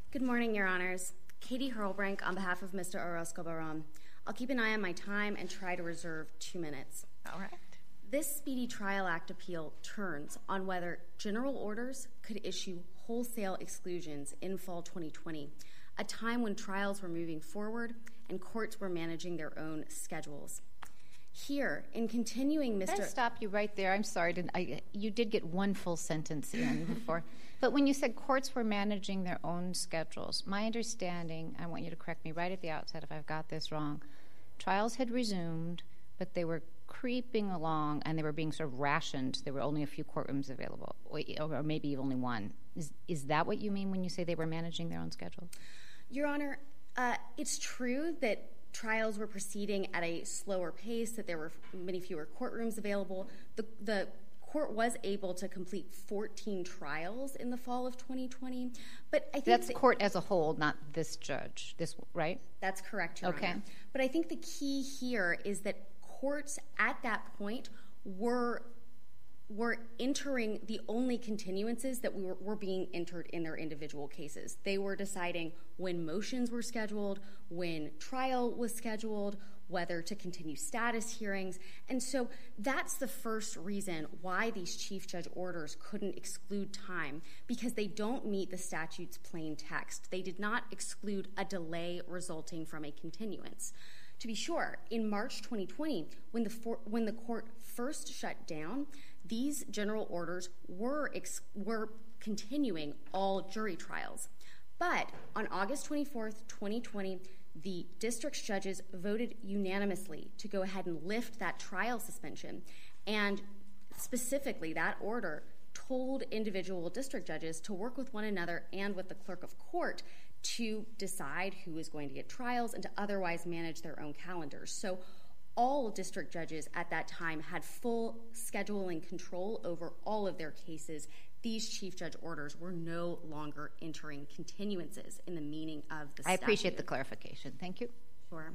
Good morning, Your Honors. Katie Hurlbrink on behalf of Mr. Orozco-Barron. I'll keep an eye on my time and try to reserve 2 minutes. All right. This Speedy Trial Act appeal turns on whether general orders could issue wholesale exclusions in fall 2020, a time when trials were moving forward and courts were managing their own schedules. Here, in continuing Can I stop you right there? I'm sorry. You did get one full sentence in before. But when you said courts were managing their own schedules, my understanding, I want you to correct me right at the outset if I've got this wrong, trials had resumed, but they were creeping along and they were being sort of rationed. There were only a few courtrooms available, or maybe only one. Is that what you mean when you say they were managing their own schedule? Your Honor, it's true that trials were proceeding at a slower pace, that there were many fewer courtrooms available. The court was able to complete 14 trials in the fall of 2020. But I think that's court as a whole, not this judge, right? That's correct, Your Honor. But I think the key here is that courts at that point were entering the only continuances that were being entered in their individual cases. They were deciding when motions were scheduled, when trial was scheduled, whether to continue status hearings. And so that's the first reason why these chief judge orders couldn't exclude time, because they don't meet the statute's plain text. They did not exclude a delay resulting from a continuance. To be sure, in March 2020, when the court first shut down, these general orders were continuing all jury trials. But on August 24th, 2020, the district judges voted unanimously to go ahead and lift that trial suspension. And specifically, that order told individual district judges to work with one another and with the clerk of court to decide who was going to get trials and to otherwise manage their own calendars. So all district judges at that time had full scheduling control over all of their cases. These chief judge orders were no longer entering continuances in the meaning of the statute. I appreciate the clarification. Thank you. Sure.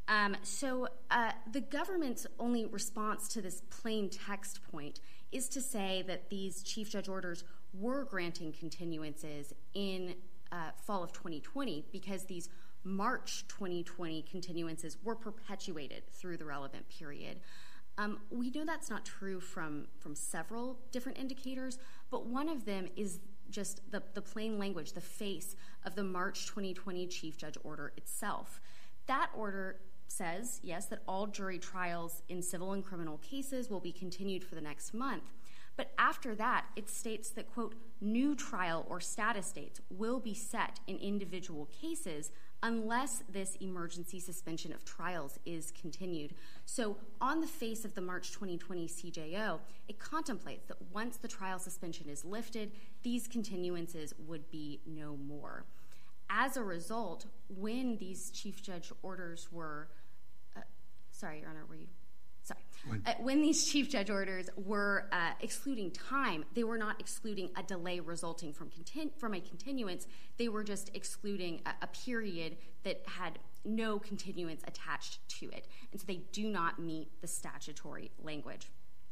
So the government's only response to this plain text point is to say that these chief judge orders were granting continuances in fall of 2020 because these March 2020 continuances were perpetuated through the relevant period. We know that's not true from several different indicators, but one of them is just the plain language, the face of the March 2020 chief judge order itself. That order says, yes, that all jury trials in civil and criminal cases will be continued for the next month. But after that, it states that, quote, new trial or status dates will be set in individual cases unless this emergency suspension of trials is continued. So on the face of the March 2020 CJO, it contemplates that once the trial suspension is lifted, these continuances would be no more. As a result, when these chief judge orders were, Your Honor, were you? When these chief judge orders were excluding time, they were not excluding a delay resulting from a continuance. They were just excluding a period that had no continuance attached to it. And so they do not meet the statutory language.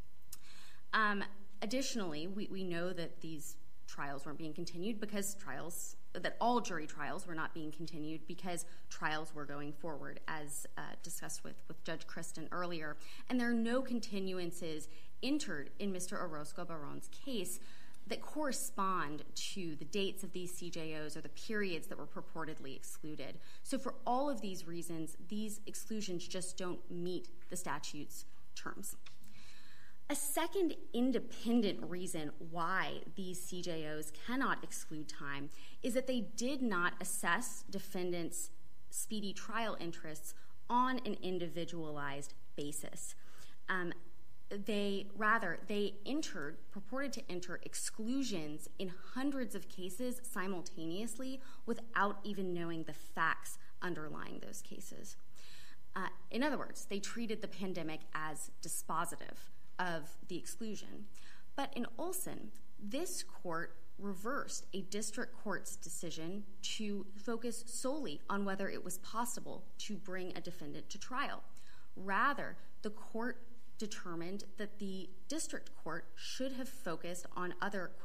Additionally, we know that these trials weren't being continued because that all jury trials were not being continued because trials were going forward, as discussed with Judge Kristen earlier. And there are no continuances entered in Mr. Orozco-Barron's case that correspond to the dates of these CJOs or the periods that were purportedly excluded. So for all of these reasons, these exclusions just don't meet the statute's terms. A second independent reason why these CJOs cannot exclude time is that they did not assess defendants' speedy trial interests on an individualized basis. They purported to enter exclusions in hundreds of cases simultaneously without even knowing the facts underlying those cases. In other words, they treated the pandemic as dispositive of the exclusion. But in Olson, this court reversed a district court's decision to focus solely on whether it was possible to bring a defendant to trial. Rather, the court determined that the district court should have focused on other, quote,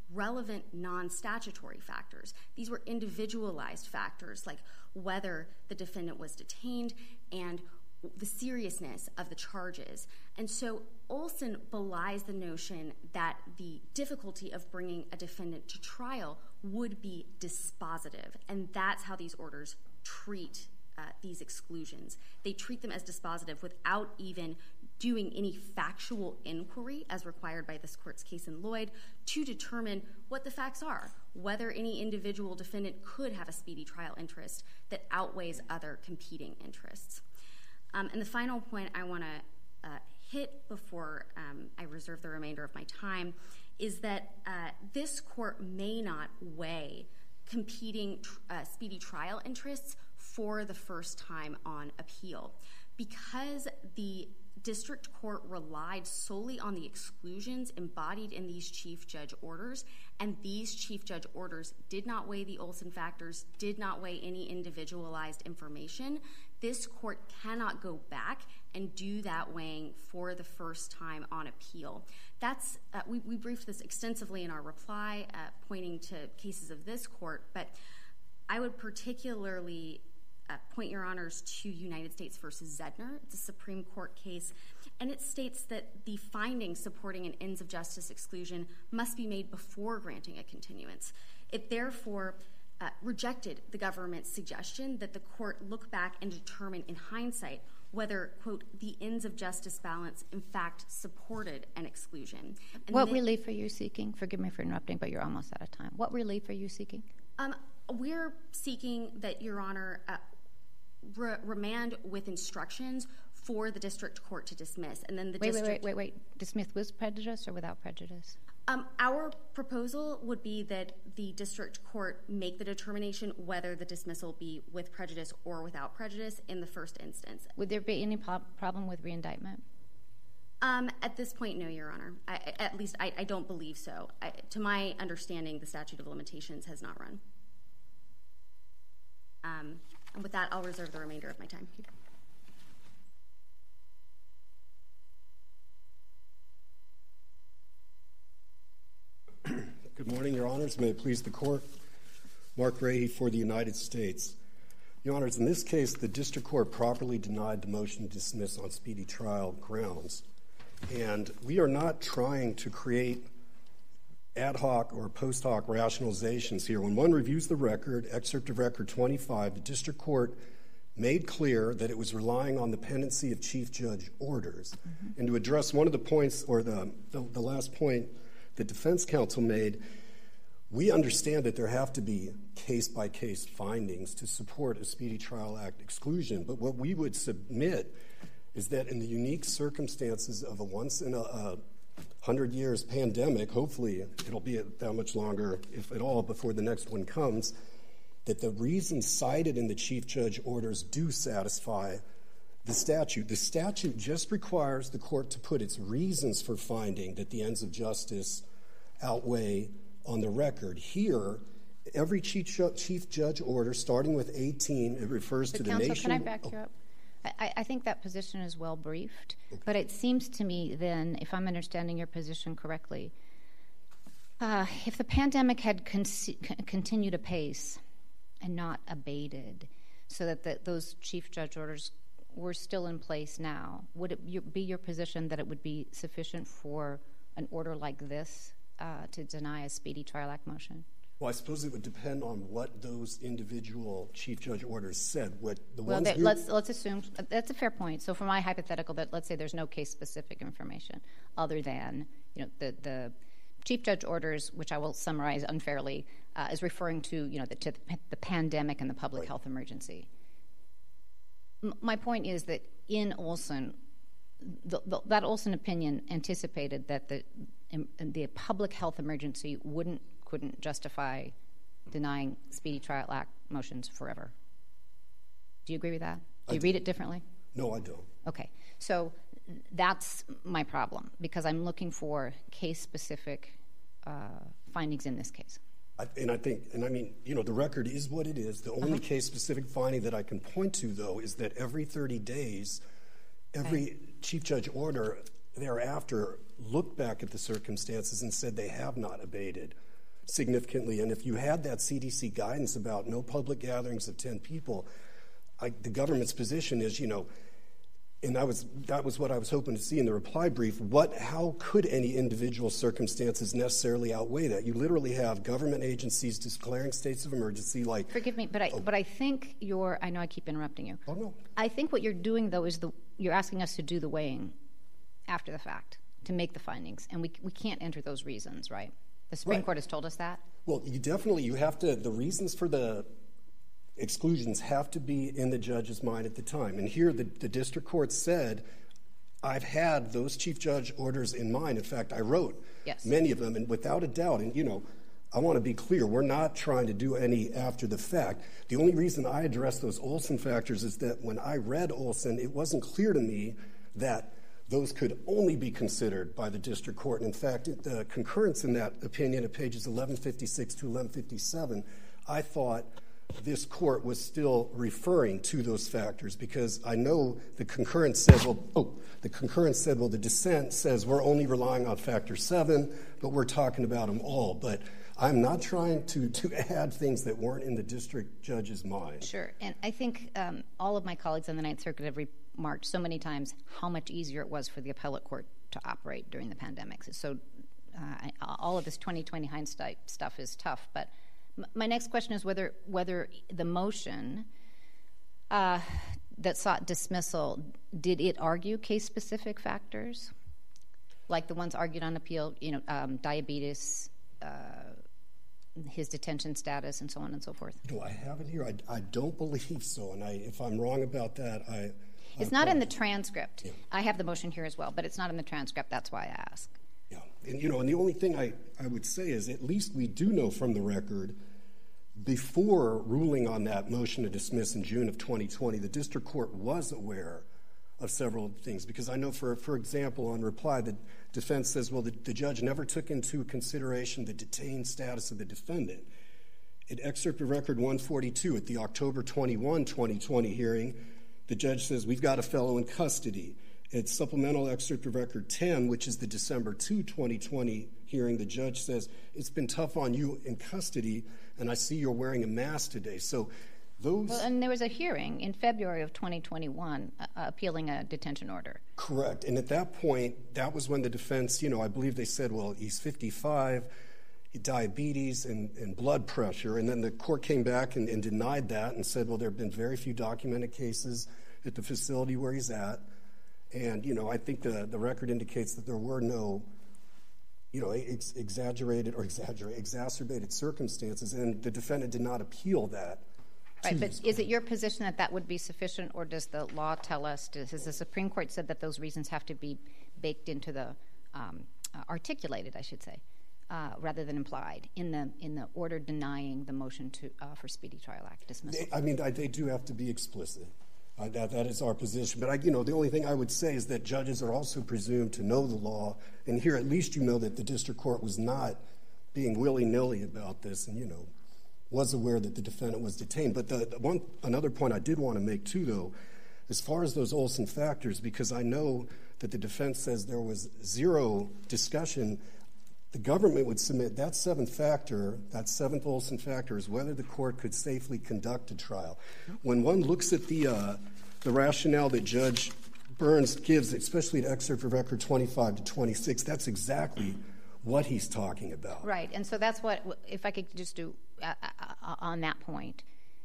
relevant non-statutory factors. These were individualized factors like whether the defendant was detained and the seriousness of the charges. And so Olson belies the notion that the difficulty of bringing a defendant to trial would be dispositive, and that's how these orders treat these exclusions. They treat them as dispositive without even doing any factual inquiry as required by this court's case in Lloyd to determine what the facts are, whether any individual defendant could have a speedy trial interest that outweighs other competing interests. And the final point I want to hit before I reserve the remainder of my time is that this court may not weigh competing speedy trial interests for the first time on appeal. Because the district court relied solely on the exclusions embodied in these chief judge orders, and these chief judge orders did not weigh the Olson factors, did not weigh any individualized information, this court cannot go back and do that weighing for the first time on appeal. That's we briefed this extensively in our reply, pointing to cases of this court, but I would particularly point your honors to United States versus Zedner. It's a Supreme Court case, and it states that the findings supporting an ends of justice exclusion must be made before granting a continuance. It therefore rejected the government's suggestion that the court look back and determine in hindsight whether, quote, the ends of justice balance in fact supported an exclusion. And what relief are you seeking? Forgive me for interrupting, but you're almost out of time. What relief are you seeking? We're seeking that, Your Honor, remand with instructions for the district court to dismiss. And then the Wait. Dismiss with prejudice or without prejudice? Our proposal would be that the district court make the determination whether the dismissal be with prejudice or without prejudice in the first instance. Would there be any problem with reindictment? At this point, no, Your Honor. At least I don't believe so. To my understanding, the statute of limitations has not run. And with that, I'll reserve the remainder of my time. Good morning, Your Honors. May it please the Court. Mark Rahe for the United States. Your Honors, in this case, the district court properly denied the motion to dismiss on speedy trial grounds. And we are not trying to create ad hoc or post hoc rationalizations here. When one reviews the record, excerpt of Record 25, the district court made clear that it was relying on the pendency of chief judge orders. And to address one of the points, or the last point the defense counsel made, we understand that there have to be case-by-case findings to support a Speedy Trial Act exclusion. But what we would submit is that in the unique circumstances of a once-in-a-100 years pandemic, hopefully it'll be that much longer, if at all, before the next one comes, that the reasons cited in the chief judge orders do satisfy the statute. The statute just requires the court to put its reasons for finding that the ends of justice outweigh on the record. Here, every chief judge order, starting with 18, it refers to the nation. Counsel, can I back you up? I think that position is well briefed, but it seems to me then, if I'm understanding your position correctly, if the pandemic had continued apace and not abated, so that those chief judge orders were still in place now, would it be your position that it would be sufficient for an order like this to deny a Speedy Trial Act motion? Well, I suppose it would depend on what those individual chief judge orders said. Let's assume that's a fair point. So, for my hypothetical, that let's say there's no case-specific information other than the chief judge orders, which I will summarize unfairly, is referring to the pandemic and the public health emergency. My point is that in Olson, that Olson opinion anticipated that the public health emergency couldn't justify denying Speedy Trial Act motions forever. Do you agree with that? Do you read it differently? No, I don't. Okay. So that's my problem, because I'm looking for case-specific findings in this case. The record is what it is. The only case-specific finding that I can point to, though, is that every 30 days, every chief judge order thereafter looked back at the circumstances and said they have not abated. significantly. And if you had that CDC guidance about no public gatherings of 10 people, the government's position is, and that was what I was hoping to see in the reply brief. How could any individual circumstances necessarily outweigh that? You literally have government agencies declaring states of emergency, like. Forgive me, but I think I know I keep interrupting you. Oh no. I think what you're doing though is you're asking us to do the weighing after the fact to make the findings, and we can't enter those reasons, right? The Supreme Court has told us that. Well, you have to. The reasons for the exclusions have to be in the judge's mind at the time. And here the district court said, I've had those chief judge orders in mind. In fact, I wrote many of them, and without a doubt, and I want to be clear, we're not trying to do any after the fact. The only reason I addressed those Olson factors is that when I read Olson, it wasn't clear to me that those could only be considered by the district court. And in fact, the concurrence in that opinion at pages 1156 to 1157, I thought this court was still referring to those factors, because I know the concurrence said, the dissent says we're only relying on factor 7, but we're talking about them all. But I'm not trying to add things that weren't in the district judge's mind. Sure, and I think all of my colleagues on the Ninth Circuit have remarked so many times how much easier it was for the appellate court to operate during the pandemic. So all of this 2020 hindsight stuff is tough, but my next question is whether the motion that sought dismissal, did it argue case-specific factors, like the ones argued on appeal, diabetes, his detention status, and so on and so forth? Do I have it here? I don't believe so, and if I'm wrong about that, It's not in the transcript. Yeah. I have the motion here as well, but it's not in the transcript. That's why I ask. Yeah, and and the only thing I would say is at least we do know from the record, before ruling on that motion to dismiss in June of 2020, the district court was aware of several things. Because I know, for example, on reply, the defense says, well, the judge never took into consideration the detained status of the defendant. In excerpt of record 142 at the October 21, 2020 hearing, the judge says, we've got a fellow in custody. At supplemental excerpt of record 10, which is the December 2, 2020 hearing, the judge says, it's been tough on you in custody, and I see you're wearing a mask today. So those... Well, and there was a hearing in February of 2021 appealing a detention order. Correct. And at that point, that was when the defense, I believe they said, well, he's 55, diabetes and blood pressure. And then the court came back and denied that and said, well, there have been very few documented cases at the facility where he's at. And, I think the record indicates that there were no, exacerbated circumstances, and the defendant did not appeal that. Right, but is it your position that would be sufficient, or does the law tell us, has the Supreme Court said that those reasons have to be baked into the, articulated, I should say, rather than implied, in the order denying the motion for Speedy Trial Act dismissal? They do have to be explicit. That is our position. But, the only thing I would say is that judges are also presumed to know the law. And here, at least that the district court was not being willy-nilly about this and, was aware that the defendant was detained. But another point I did want to make, too, though, as far as those Olson factors, because I know that the defense says there was zero discussion, the government would submit that seventh Olson factor, is whether the court could safely conduct a trial. When one looks at the rationale that Judge Burns gives, especially at excerpt from record 25 to 26, that's exactly what he's talking about. Right, and so that's what, if I could just do on that point,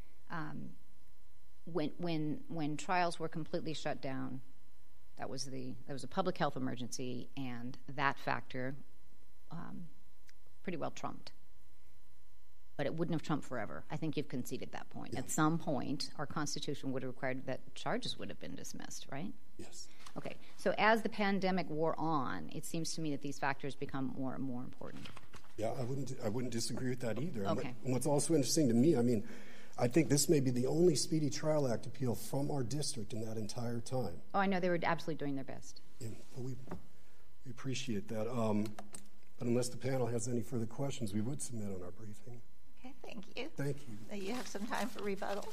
when trials were completely shut down, that was a public health emergency, and that factor pretty well trumped. But it wouldn't have trumped forever. I think you've conceded that point. Yeah. At some point, our Constitution would have required that charges would have been dismissed, right? Yes. Okay. So as the pandemic wore on, it seems to me that these factors become more and more important. Yeah, I wouldn't disagree with that either. Okay. And what's also interesting to me, I think this may be the only Speedy Trial Act appeal from our district in that entire time. Oh, I know. They were absolutely doing their best. Yeah, well, we appreciate that. But unless the panel has any further questions, we would submit on our briefing. Okay, thank you. Thank you. Now you have some time for rebuttal.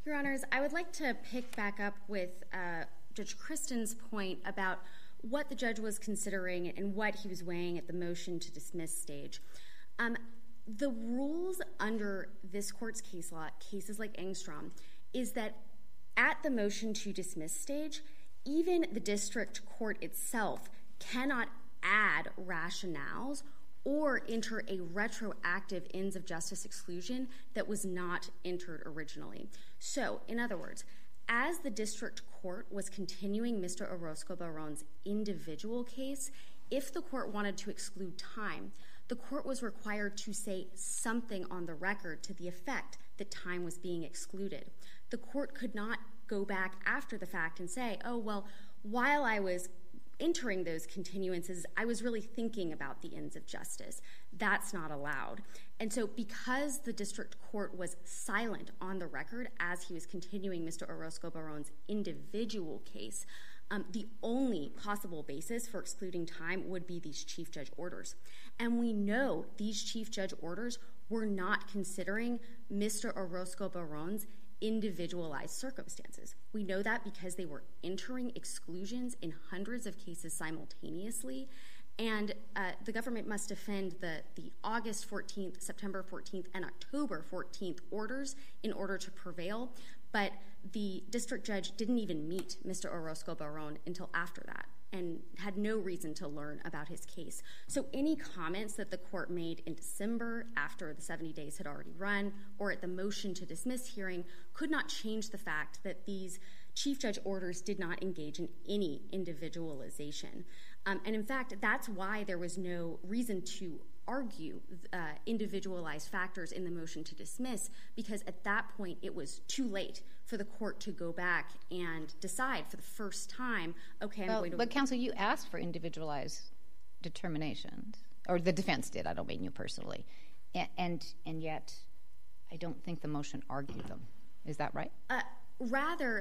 Your Honors, I would like to pick back up with Judge Kristen's point about what the judge was considering and what he was weighing at the motion to dismiss stage. The rules under this court's case law, cases like Engstrom, is that at the motion to dismiss stage, even the district court itself cannot add rationales or enter a retroactive ends of justice exclusion that was not entered originally. So, in other words, as the district court was continuing Mr. Orozco-Barron's individual case, if the court wanted to exclude time, the court was required to say something on the record to the effect that time was being excluded. The court could not go back after the fact and say, oh, well, while I was entering those continuances, I was really thinking about the ends of justice. That's not allowed. And so because the district court was silent on the record as he was continuing Mr. Orozco-Barron's individual case, the only possible basis for excluding time would be these chief judge orders. And we know these chief judge orders were not considering Mr. Orozco-Barron's individualized circumstances. We know that because they were entering exclusions in hundreds of cases simultaneously, and the government must defend the August 14th, September 14th, and October 14th orders in order to prevail, but the district judge didn't even meet Mr. Orozco-Barron until after that and had no reason to learn about his case. So any comments that the court made in December after the 70 days had already run or at the motion to dismiss hearing could not change the fact that these chief judge orders did not engage in any individualization. And in fact, that's why there was no reason to argue individualized factors in the motion to dismiss, because at that point it was too late for the court to go back and decide for the first time, okay, I'm going to... But counsel, you asked for individualized determinations, or the defense did, I don't mean you personally, and yet I don't think the motion argued them. Is that right? Rather,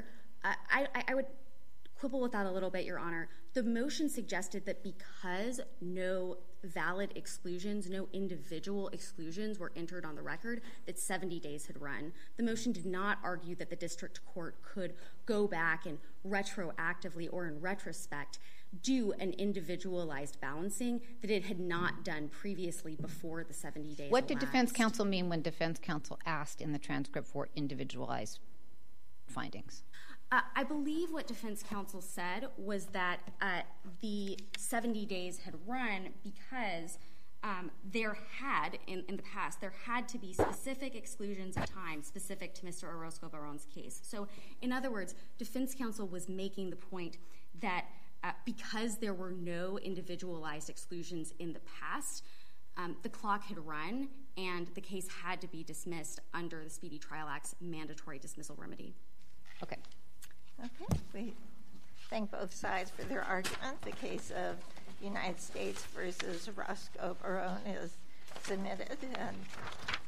I would quibble with that a little bit, Your Honor. The motion suggested that because no valid exclusions, no individual exclusions were entered on the record, that 70 days had run. The motion did not argue that the district court could go back and retroactively or in retrospect do an individualized balancing that it had not done previously before the 70 days What did elapsed. defense counsel mean when defense counsel asked in the transcript for individualized findings? I believe what defense counsel said was that the 70 days had run because there had, in the past, there had to be specific exclusions of time specific to Mr. Orozco-Barron's case. So, in other words, defense counsel was making the point that because there were no individualized exclusions in the past, the clock had run and the case had to be dismissed under the Speedy Trial Act's mandatory dismissal remedy. Okay. Okay, we thank both sides for their argument. The case of United States versus Orozco-Barron is submitted, and